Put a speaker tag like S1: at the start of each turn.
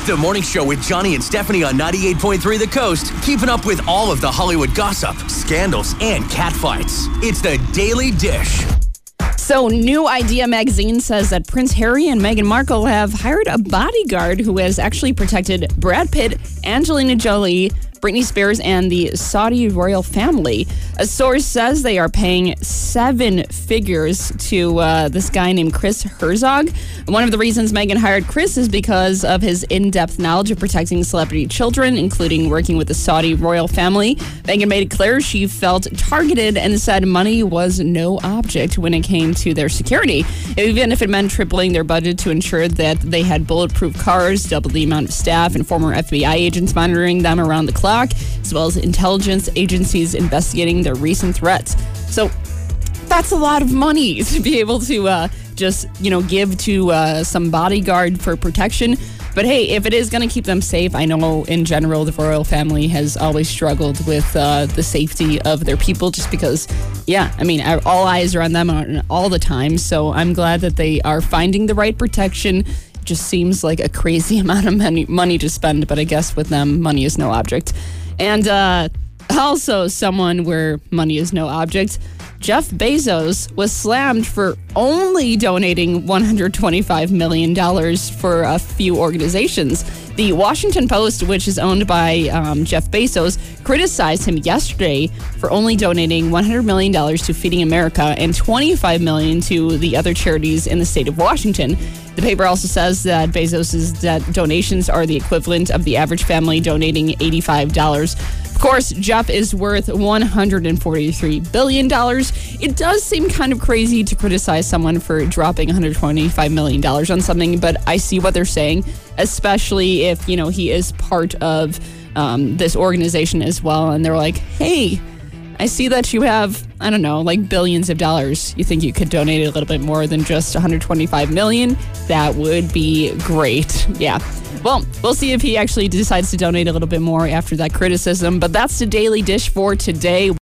S1: The Morning Show with Johnny and Stephanie on 98.3 The Coast, keeping up with all of the Hollywood gossip, scandals, and catfights. It's the Daily Dish.
S2: So, New Idea magazine says that Prince Harry and Meghan Markle have hired a bodyguard who has actually protected Brad Pitt, Angelina Jolie, Britney Spears, and the Saudi royal family. A source says they are paying 7 figures to this guy named Chris Herzog. One of the reasons Meghan hired Chris is because of his in-depth knowledge of protecting celebrity children, including working with the Saudi royal family. Meghan made it clear she felt targeted and said money was no object when it came to their security, even if it meant tripling their budget to ensure that they had bulletproof cars, double the amount of staff, and former FBI agents monitoring them around the clock, as well as intelligence agencies investigating their recent threats. So that's a lot of money to be able to just give to some bodyguard for protection. But hey, if it is going to keep them safe, I know in general the royal family has always struggled with the safety of their people, just because, all eyes are on them all the time. So I'm glad that they are finding the right protection. Just seems like a crazy amount of money to spend, but I guess with them, money is no object. And also someone where money is no object, Jeff Bezos was slammed for only donating $125 million for a few organizations. The Washington Post, which is owned by Jeff Bezos, criticized him yesterday for only donating $100 million to Feeding America and $25 million to the other charities in the state of Washington. The paper also says that Bezos' donations are the equivalent of the average family donating $85. Of course, Jeff is worth $143 billion. It does seem kind of crazy to criticize someone for dropping $125 million on something, but I see what they're saying, especially if, he is part of this organization as well. And they're like, hey, I see that you have, billions of dollars. You think you could donate a little bit more than just $125 million? That would be great. Yeah. Well, we'll see if he actually decides to donate a little bit more after that criticism. But that's the Daily Dish for today.